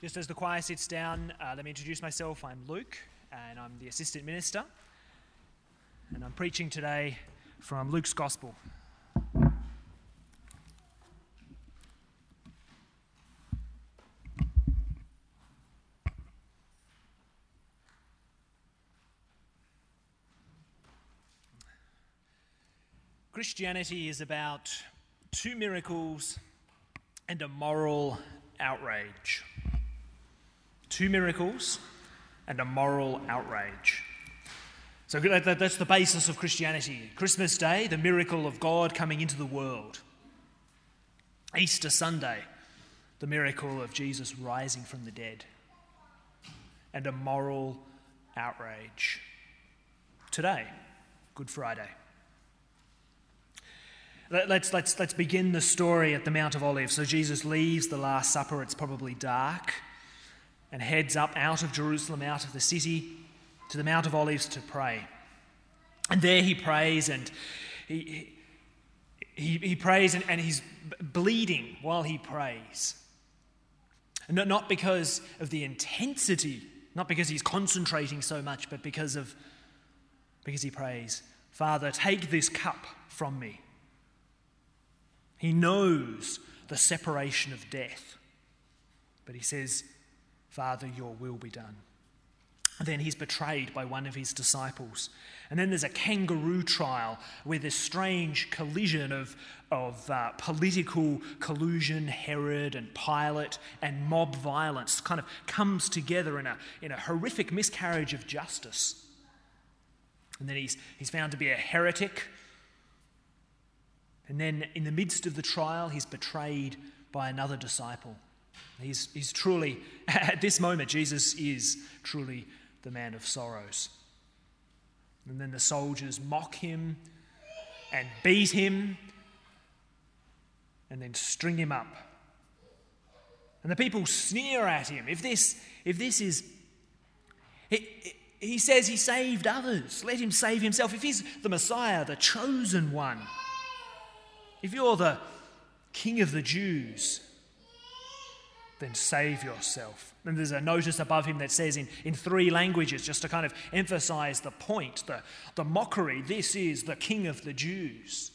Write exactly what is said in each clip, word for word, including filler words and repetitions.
Just as the choir sits down, uh, let me introduce myself. I'm Luke, and I'm the assistant minister. And I'm preaching today from Luke's Gospel. Christianity is about two miracles and a moral outrage. Two miracles and a moral outrage. So that's the basis of Christianity. Christmas Day, the miracle of God coming into the world. Easter Sunday, the miracle of Jesus rising from the dead. And a moral outrage. Today, Good Friday. Let's, let's, let's begin the story at the Mount of Olives. So Jesus leaves the Last Supper, it's probably dark, and heads up out of Jerusalem, out of the city, to the Mount of Olives to pray. And there he prays, and he, he, he prays, and, and he's bleeding while he prays. And not, not because of the intensity, not because he's concentrating so much, but because of because he prays, "Father, take this cup from me." He knows the separation of death, but he says, "Father, your will be done." And then he's betrayed by one of his disciples. And then there's a kangaroo trial where this strange collision of, of uh, political collusion, Herod and Pilate, and mob violence kind of comes together in a, in a horrific miscarriage of justice. And then he's, he's found to be a heretic. And then in the midst of the trial, he's betrayed by another disciple. He's, he's truly, at this moment, Jesus is truly the man of sorrows. And then the soldiers mock him and beat him and then string him up. And the people sneer at him. If this, if this is... He, he says he saved others. Let him save himself. If he's the Messiah, the chosen one, if you're the King of the Jews, then save yourself. And there's a notice above him that says in, in three languages, just to kind of emphasize the point, the, the mockery, this is the King of the Jews.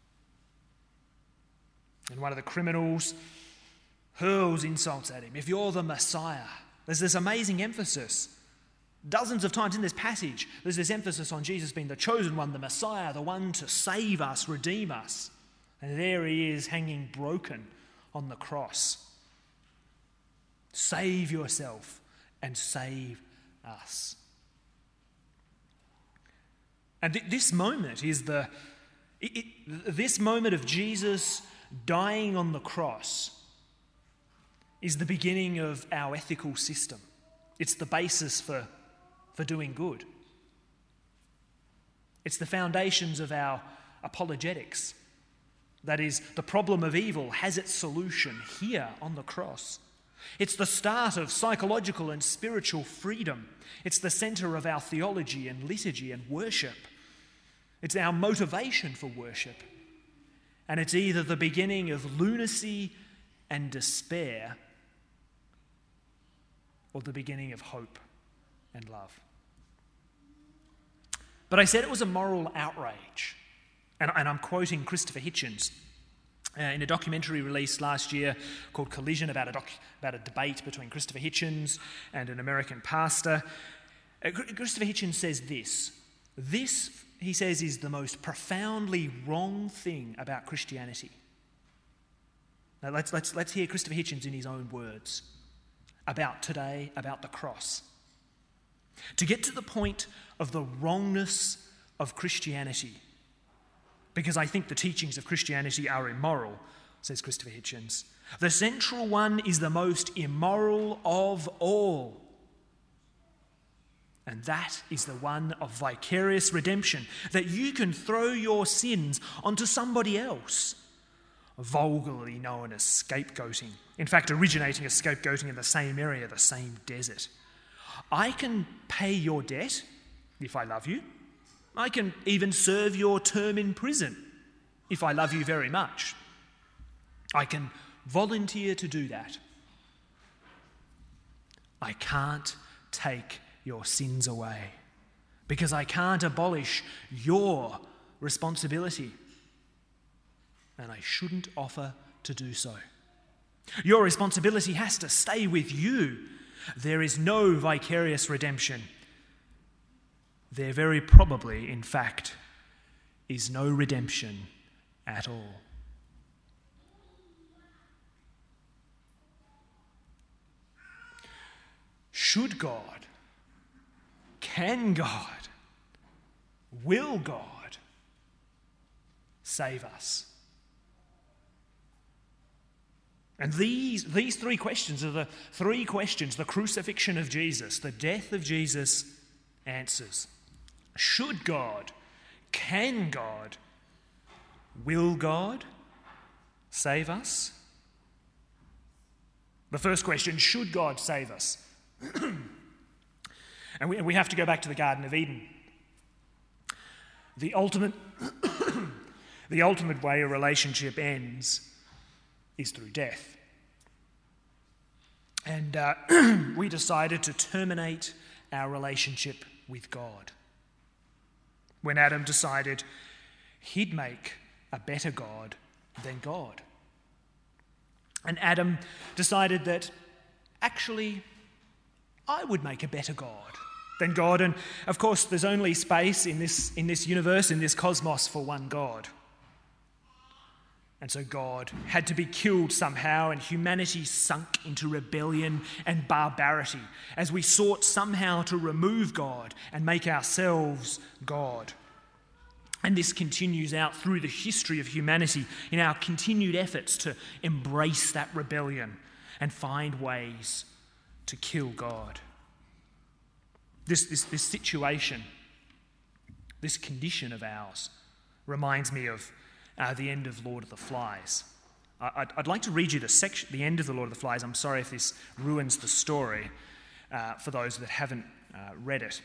And one of the criminals hurls insults at him. If you're the Messiah, there's this amazing emphasis. Dozens of times in this passage, there's this emphasis on Jesus being the chosen one, the Messiah, the one to save us, redeem us. And there he is hanging broken on the cross. Save yourself and save us. And th- this moment is the, it, it, this moment of Jesus dying on the cross is the beginning of our ethical system. It's the basis for, for doing good. It's the foundations of our apologetics. That is, the problem of evil has its solution here on the cross. It's the start of psychological and spiritual freedom. It's the centre of our theology and liturgy and worship. It's our motivation for worship. And it's either the beginning of lunacy and despair or the beginning of hope and love. But I said it was a moral outrage. And, and I'm quoting Christopher Hitchens uh, in a documentary released last year called Collision, about a, doc, about a debate between Christopher Hitchens and an American pastor. Uh, Christopher Hitchens says this. This, he says, is the most profoundly wrong thing about Christianity. Now let's, let's, let's hear Christopher Hitchens in his own words about today, about the cross. To get to the point of the wrongness of Christianity, because I think the teachings of Christianity are immoral, says Christopher Hitchens. The central one is the most immoral of all. And that is the one of vicarious redemption, that you can throw your sins onto somebody else, vulgarly known as scapegoating. In fact, originating as scapegoating in the same area, the same desert. I can pay your debt if I love you. I can even serve your term in prison if I love you very much. I can volunteer to do that. I can't take your sins away because I can't abolish your responsibility, and I shouldn't offer to do so. Your responsibility has to stay with you. There is no vicarious redemption. There very probably, in fact, is no redemption at all. Should God, can God, will God save us? And these, these three questions are the three questions the crucifixion of Jesus, the death of Jesus, answers. Should God, can God, will God save us? The first question, should God save us? and, we, and we have to go back to the Garden of Eden. The ultimate, the ultimate way a relationship ends is through death. And uh, we decided to terminate our relationship with God when Adam decided he'd make a better God than God. And Adam decided that actually I would make a better God than God. And of course there's only space in this, in this universe, in this cosmos, for one God. And so God had to be killed somehow, and humanity sunk into rebellion and barbarity as we sought somehow to remove God and make ourselves God. And this continues out through the history of humanity in our continued efforts to embrace that rebellion and find ways to kill God. This, this, this situation, this condition of ours reminds me of Uh, the end of Lord of the Flies. I, I'd, I'd like to read you the section, the end of the Lord of the Flies. I'm sorry if this ruins the story uh, for those that haven't uh, read it.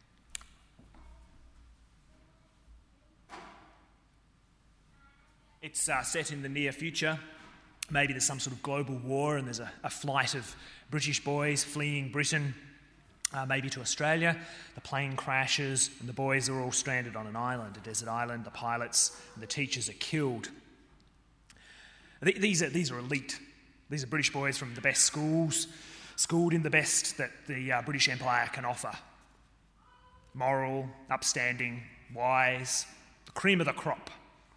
It's uh, set in the near future. Maybe there's some sort of global war and there's a, a flight of British boys fleeing Britain, uh, maybe to Australia. The plane crashes and the boys are all stranded on an island, a desert island. The pilots and the teachers are killed. These are, these are elite. These are British boys from the best schools, schooled in the best that the uh, British Empire can offer. Moral, upstanding, wise, the cream of the crop.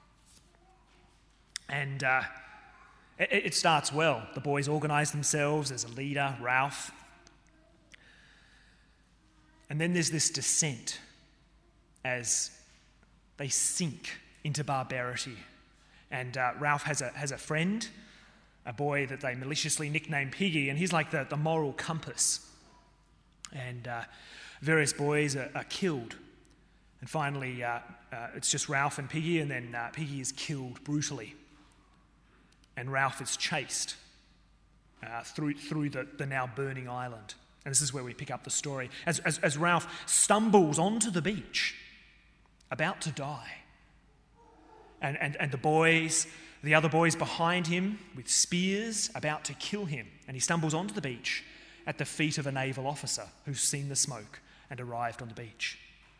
And uh, it, it starts well. The boys organise themselves. There's a leader, Ralph. And then there's this descent as they sink into barbarity. And uh, Ralph has a has a friend, a boy that they maliciously nickname Piggy, and he's like the, the moral compass. And uh, various boys are, are killed. And finally, uh, uh, it's just Ralph and Piggy, and then uh, Piggy is killed brutally. And Ralph is chased uh, through through the, the now burning island. And this is where we pick up the story. As, as, as Ralph stumbles onto the beach, about to die. And, and, and the boys, the other boys behind him with spears, about to kill him. And he stumbles onto the beach at the feet of a naval officer who's seen the smoke and arrived on the beach.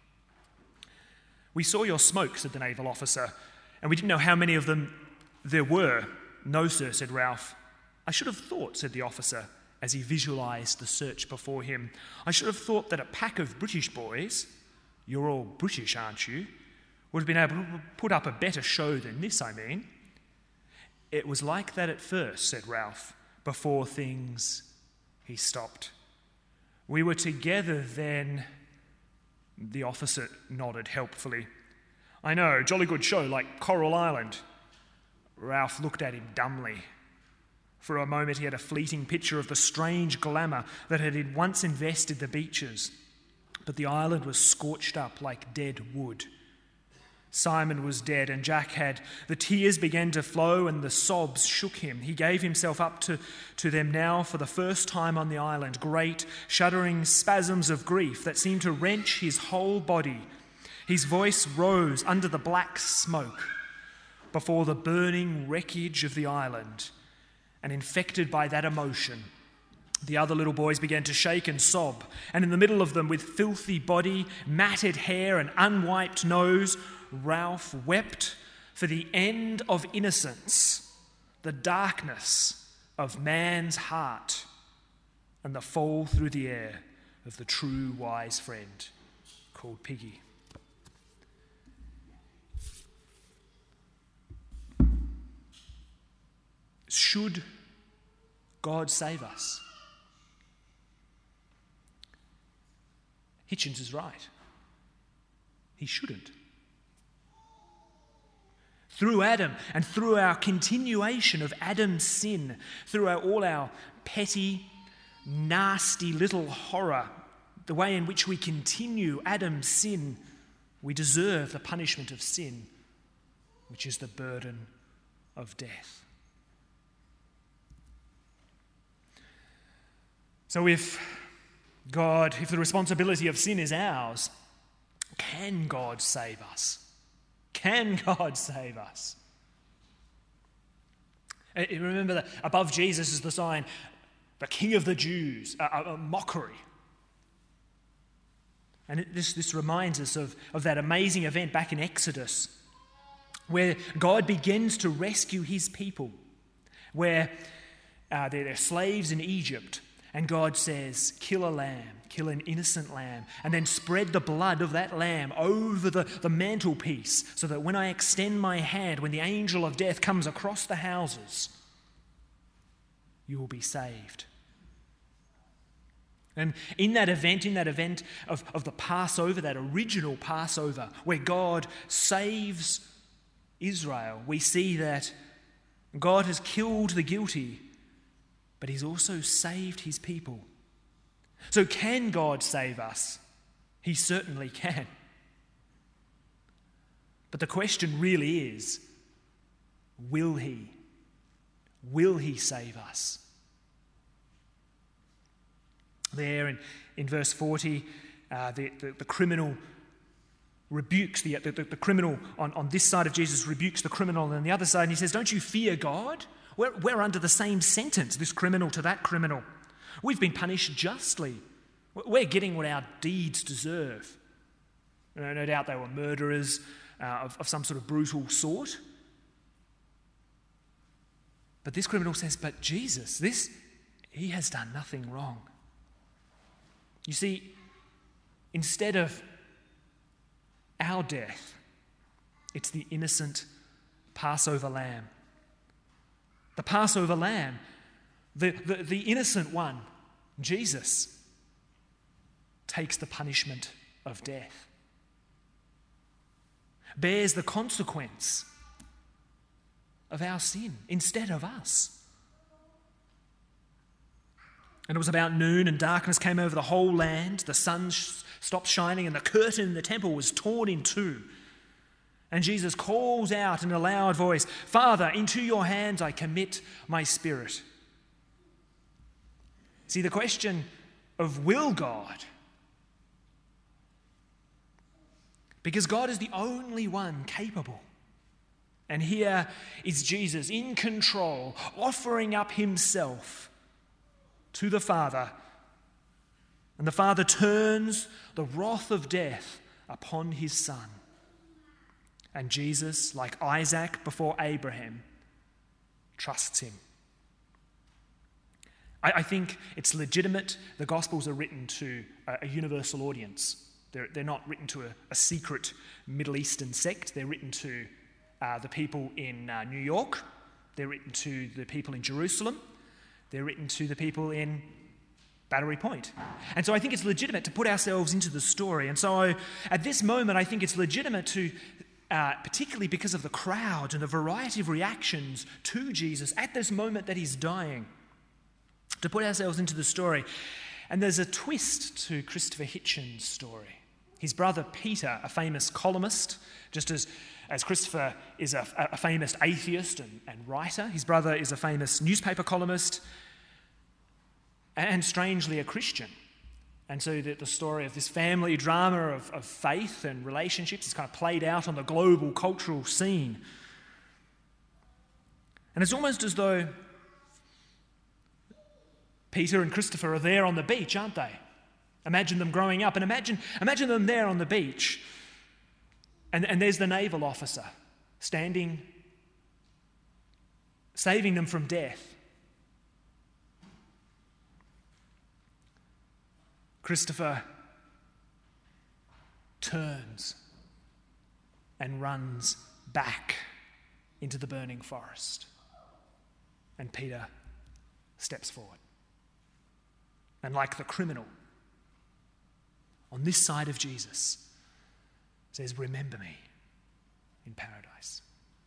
"We saw your smoke," said the naval officer, "and we didn't know how many of them there were." "No, sir," said Ralph. "I should have thought," said the officer, as he visualised the search before him, "I should have thought that a pack of British boys, you're all British, aren't you, would have been able to put up a better show than this, I mean." "It was like that at first," said Ralph, "before things..." He stopped. "We were together then..." The officer nodded helpfully. "I know, jolly good show, like Coral Island." Ralph looked at him dumbly. For a moment he had a fleeting picture of the strange glamour that had once invested the beaches, but the island was scorched up like dead wood. Simon was dead and Jack had. The tears began to flow and the sobs shook him. He gave himself up to, to them now for the first time on the island, great, shuddering spasms of grief that seemed to wrench his whole body. His voice rose under the black smoke before the burning wreckage of the island, and infected by that emotion, The other little boys began to shake and sob, and in the middle of them, with filthy body, matted hair, and unwiped nose, Ralph wept for the end of innocence, the darkness of man's heart, and the fall through the air of the true wise friend called Piggy. Should God save us? Hitchens is right. He shouldn't. Through Adam and through our continuation of Adam's sin, through our, all our petty, nasty little horror, the way in which we continue Adam's sin, we deserve the punishment of sin, which is the burden of death. So if God, if the responsibility of sin is ours, can God save us? Can God save us? Remember that above Jesus is the sign, the King of the Jews, a, a mockery. And it, this, this reminds us of, of that amazing event back in Exodus, where God begins to rescue his people, where uh, they're, they're slaves in Egypt. And God says, kill a lamb, kill an innocent lamb, and then spread the blood of that lamb over the, the mantelpiece so that when I extend my hand, when the angel of death comes across the houses, you will be saved. And in that event, in that event of, of the Passover, that original Passover, where God saves Israel, we see that God has killed the guilty, but he's also saved his people. So can God save us? He certainly can. But the question really is, will he? Will he save us? There in, in verse forty, uh, the, the, the criminal rebukes, the, the, the criminal on, on this side of Jesus rebukes the criminal on the other side, and he says, don't you fear God? We're, we're under the same sentence, this criminal to that criminal. We've been punished justly. We're getting what our deeds deserve. No, no doubt they were murderers uh, of, of some sort of brutal sort. But this criminal says, but Jesus, this, he has done nothing wrong. You see, instead of our death, it's the innocent Passover lamb. The Passover lamb, the, the, the innocent one, Jesus, takes the punishment of death, bears the consequence of our sin instead of us. And it was about noon, and darkness came over the whole land. The sun sh- stopped shining, and the curtain in the temple was torn in two. And Jesus calls out in a loud voice, Father, into your hands I commit my spirit. See, the question of will God? Because God is the only one capable. And here is Jesus in control, offering up himself to the Father. And the Father turns the wrath of death upon his Son. And Jesus, like Isaac before Abraham, trusts him. I, I think it's legitimate. The Gospels are written to a, a universal audience. They're, they're not written to a, a secret Middle Eastern sect. They're written to uh, the people in uh, New York. They're written to the people in Jerusalem. They're written to the people in Battery Point. And so I think it's legitimate to put ourselves into the story. And so at this moment, I think it's legitimate to Uh, particularly because of the crowd and the variety of reactions to Jesus at this moment that he's dying, to put ourselves into the story. And there's a twist to Christopher Hitchens' story. His brother Peter, a famous columnist, just as, as Christopher is a, a famous atheist and, and writer, his brother is a famous newspaper columnist and, strangely, a Christian. And so the, the story of this family drama of, of faith and relationships is kind of played out on the global cultural scene. And it's almost as though Peter and Christopher are there on the beach, aren't they? Imagine them growing up, and imagine, imagine them there on the beach, and, and there's the naval officer standing, saving them from death. Christopher turns and runs back into the burning forest, and Peter steps forward. And like the criminal on this side of Jesus, says, remember me in paradise.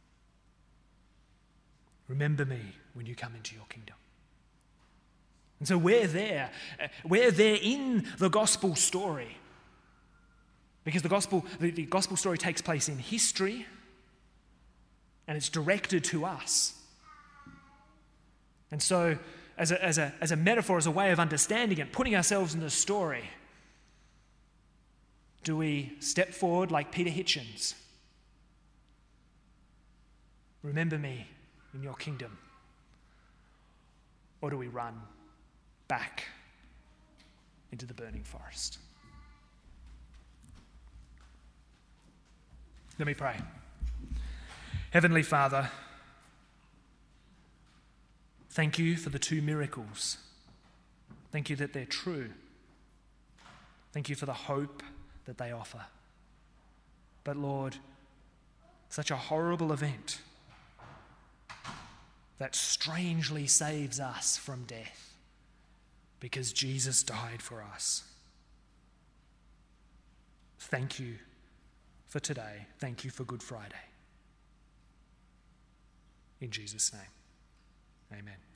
Remember me when you come into your kingdom. And so we're there. We're there in the gospel story. Because the gospel, the, the gospel story takes place in history, and it's directed to us. And so, as a, as a, as a metaphor, as a way of understanding it, putting ourselves in the story, do we step forward like Peter Hitchens? Remember me in your kingdom. Or do we run back into the burning forest? Let me pray. Heavenly Father, thank you for the two miracles. Thank you that they're true. Thank you for the hope that they offer. But Lord, such a horrible event that strangely saves us from death because Jesus died for us. Thank you for today. Thank you for Good Friday. In Jesus' name, amen.